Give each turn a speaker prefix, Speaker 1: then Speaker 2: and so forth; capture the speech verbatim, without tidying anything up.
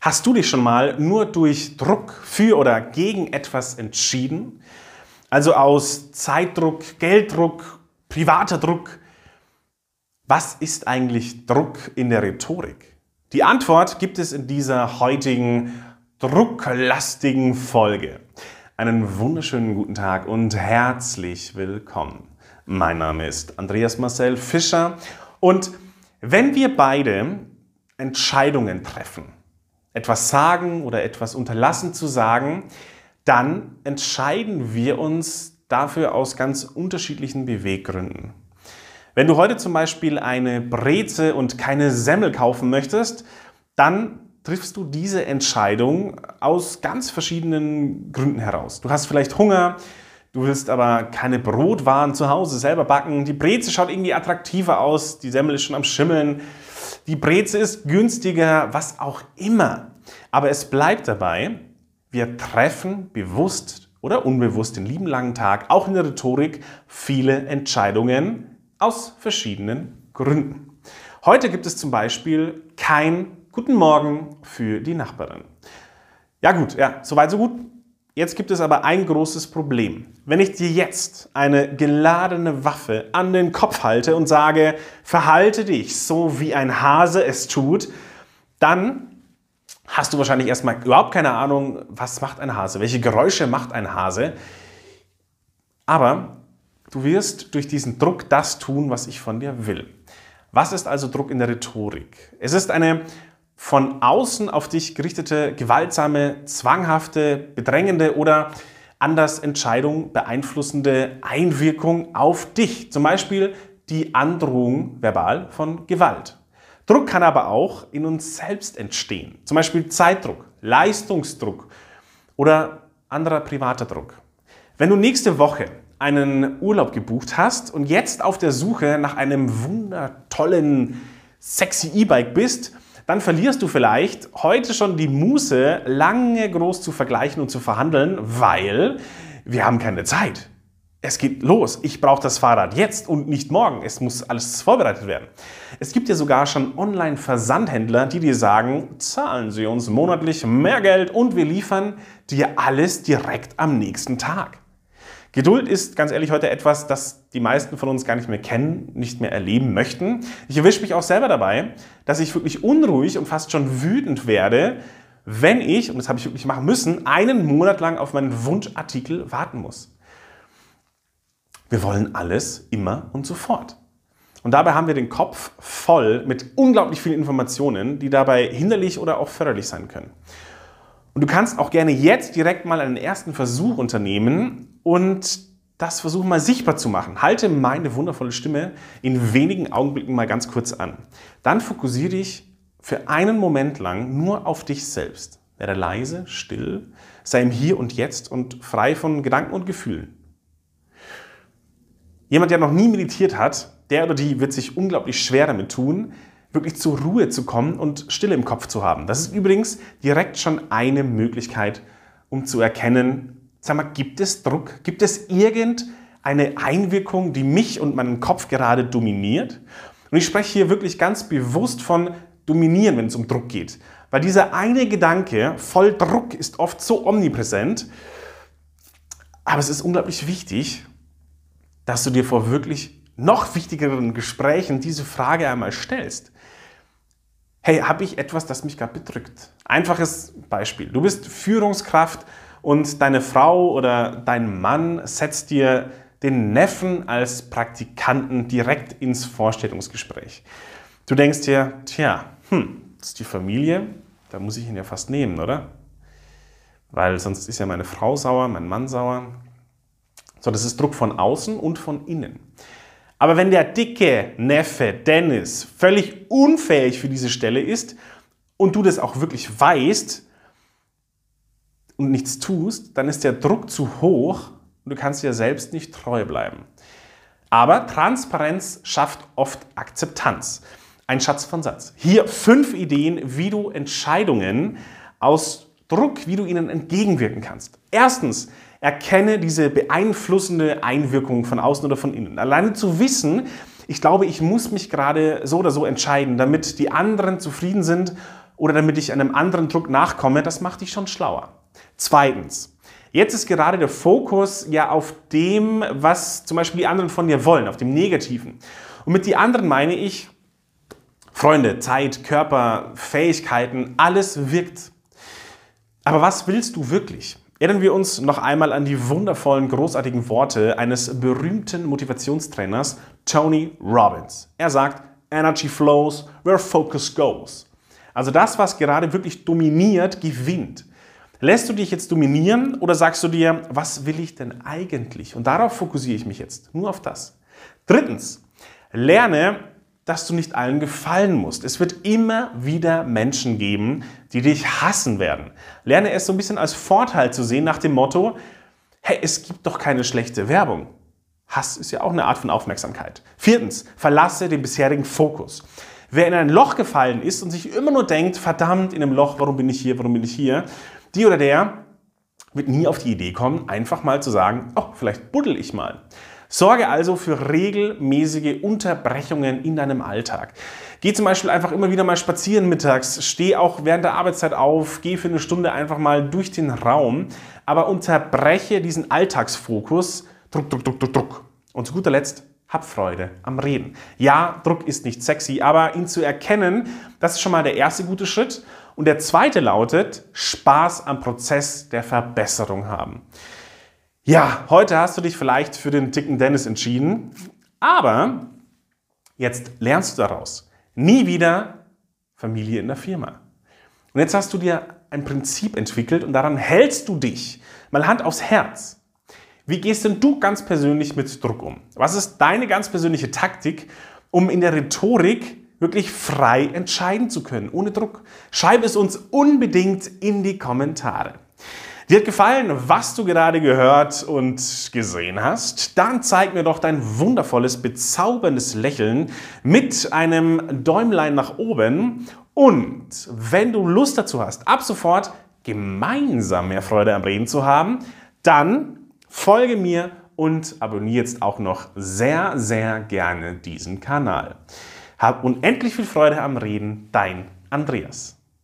Speaker 1: Hast du dich schon mal nur durch Druck für oder gegen etwas entschieden? Also aus Zeitdruck, Gelddruck, privater Druck? Was ist eigentlich Druck in der Rhetorik? Die Antwort gibt es in dieser heutigen drucklastigen Folge. Einen wunderschönen guten Tag und herzlich willkommen. Mein Name ist Andreas Marcel Fischer und wenn wir beide Entscheidungen treffen, etwas sagen oder etwas unterlassen zu sagen, dann entscheiden wir uns dafür aus ganz unterschiedlichen Beweggründen. Wenn du heute zum Beispiel eine Breze und keine Semmel kaufen möchtest, dann triffst du diese Entscheidung aus ganz verschiedenen Gründen heraus. Du hast vielleicht Hunger, du willst aber keine Brotwaren zu Hause selber backen, die Breze schaut irgendwie attraktiver aus, die Semmel ist schon am Schimmeln, die Breze ist günstiger, was auch immer. Aber es bleibt dabei, wir treffen bewusst oder unbewusst den lieben langen Tag, auch in der Rhetorik, viele Entscheidungen aus verschiedenen Gründen. Heute gibt es zum Beispiel kein Guten Morgen für die Nachbarin. Ja gut, ja, soweit so gut. Jetzt gibt es aber ein großes Problem. Wenn ich dir jetzt eine geladene Waffe an den Kopf halte und sage, verhalte dich so wie ein Hase es tut, dann hast du wahrscheinlich erstmal überhaupt keine Ahnung, was macht ein Hase, welche Geräusche macht ein Hase. Aber du wirst durch diesen Druck das tun, was ich von dir will. Was ist also Druck in der Rhetorik? Es ist eine von außen auf dich gerichtete, gewaltsame, zwanghafte, bedrängende oder anders Entscheidung beeinflussende Einwirkung auf dich. Zum Beispiel die Androhung verbal von Gewalt. Druck kann aber auch in uns selbst entstehen. Zum Beispiel Zeitdruck, Leistungsdruck oder anderer privater Druck. Wenn du nächste Woche einen Urlaub gebucht hast und jetzt auf der Suche nach einem wundertollen, sexy E-Bike bist, dann verlierst du vielleicht heute schon die Muße, lange groß zu vergleichen und zu verhandeln, weil wir haben keine Zeit. Es geht los. Ich brauche das Fahrrad jetzt und nicht morgen. Es muss alles vorbereitet werden. Es gibt ja sogar schon Online-Versandhändler, die dir sagen, zahlen Sie uns monatlich mehr Geld und wir liefern dir alles direkt am nächsten Tag. Geduld ist ganz ehrlich heute etwas, das die meisten von uns gar nicht mehr kennen, nicht mehr erleben möchten. Ich erwische mich auch selber dabei, dass ich wirklich unruhig und fast schon wütend werde, wenn ich, und das habe ich wirklich machen müssen, einen Monat lang auf meinen Wunschartikel warten muss. Wir wollen alles immer und sofort. Und dabei haben wir den Kopf voll mit unglaublich vielen Informationen, die dabei hinderlich oder auch förderlich sein können. Und du kannst auch gerne jetzt direkt mal einen ersten Versuch unternehmen und das versuchen mal sichtbar zu machen. Halte meine wundervolle Stimme in wenigen Augenblicken mal ganz kurz an. Dann fokussiere dich für einen Moment lang nur auf dich selbst. Werde leise, still, sei im Hier und Jetzt und frei von Gedanken und Gefühlen. Jemand, der noch nie meditiert hat, der oder die wird sich unglaublich schwer damit tun, wirklich zur Ruhe zu kommen und Stille im Kopf zu haben. Das ist übrigens direkt schon eine Möglichkeit, um zu erkennen, sag mal, gibt es Druck? Gibt es irgendeine Einwirkung, die mich und meinen Kopf gerade dominiert? Und ich spreche hier wirklich ganz bewusst von dominieren, wenn es um Druck geht. Weil dieser eine Gedanke voll Druck ist oft so omnipräsent. Aber es ist unglaublich wichtig, dass du dir vor wirklich noch wichtigeren Gesprächen diese Frage einmal stellst. Hey, habe ich etwas, das mich gerade bedrückt? Einfaches Beispiel. Du bist Führungskraft und deine Frau oder dein Mann setzt dir den Neffen als Praktikanten direkt ins Vorstellungsgespräch. Du denkst dir, tja, hm, das ist die Familie, da muss ich ihn ja fast nehmen, oder? Weil sonst ist ja meine Frau sauer, mein Mann sauer. So, das ist Druck von außen und von innen. Aber wenn der dicke Neffe Dennis völlig unfähig für diese Stelle ist und du das auch wirklich weißt und nichts tust, dann ist der Druck zu hoch und du kannst dir selbst nicht treu bleiben. Aber Transparenz schafft oft Akzeptanz. Ein Schatz von Satz. Hier fünf Ideen, wie du Entscheidungen aus Druck, wie du ihnen entgegenwirken kannst. Erstens, erkenne diese beeinflussende Einwirkung von außen oder von innen. Alleine zu wissen, ich glaube, ich muss mich gerade so oder so entscheiden, damit die anderen zufrieden sind oder damit ich einem anderen Druck nachkomme, das macht dich schon schlauer. Zweitens, jetzt ist gerade der Fokus ja auf dem, was zum Beispiel die anderen von dir wollen, auf dem Negativen. Und mit die anderen meine ich, Freunde, Zeit, Körper, Fähigkeiten, alles wirkt. Aber was willst du wirklich? Erinnern wir uns noch einmal an die wundervollen, großartigen Worte eines berühmten Motivationstrainers, Tony Robbins. Er sagt, Energy flows where focus goes. Also das, was gerade wirklich dominiert, gewinnt. Lässt du dich jetzt dominieren oder sagst du dir, was will ich denn eigentlich? Und darauf fokussiere ich mich jetzt, nur auf das. Drittens, lerne, dass du nicht allen gefallen musst. Es wird immer wieder Menschen geben, die dich hassen werden. Lerne es so ein bisschen als Vorteil zu sehen nach dem Motto, hey, es gibt doch keine schlechte Werbung. Hass ist ja auch eine Art von Aufmerksamkeit. Viertens, verlasse den bisherigen Fokus. Wer in ein Loch gefallen ist und sich immer nur denkt, verdammt, in einem Loch, warum bin ich hier, warum bin ich hier, die oder der wird nie auf die Idee kommen, einfach mal zu sagen, oh, vielleicht buddel ich mal. Sorge also für regelmäßige Unterbrechungen in deinem Alltag. Geh zum Beispiel einfach immer wieder mal spazieren mittags, steh auch während der Arbeitszeit auf, geh für eine Stunde einfach mal durch den Raum, aber unterbreche diesen Alltagsfokus, Druck, Druck, Druck, Druck, Druck. Und zu guter Letzt, hab Freude am Reden. Ja, Druck ist nicht sexy, aber ihn zu erkennen, das ist schon mal der erste gute Schritt. Und der zweite lautet, Spaß am Prozess der Verbesserung haben. Ja, heute hast du dich vielleicht für den dicken Dennis entschieden, aber jetzt lernst du daraus. Nie wieder Familie in der Firma. Und jetzt hast du dir ein Prinzip entwickelt und daran hältst du dich. Mal Hand aufs Herz. Wie gehst denn du ganz persönlich mit Druck um? Was ist deine ganz persönliche Taktik, um in der Rhetorik wirklich frei entscheiden zu können, ohne Druck? Schreib es uns unbedingt in die Kommentare. Dir hat gefallen, was du gerade gehört und gesehen hast? Dann zeig mir doch dein wundervolles, bezauberndes Lächeln mit einem Däumlein nach oben. Und wenn du Lust dazu hast, ab sofort gemeinsam mehr Freude am Reden zu haben, dann folge mir und abonniere jetzt auch noch sehr, sehr gerne diesen Kanal. Hab unendlich viel Freude am Reden, dein Andreas.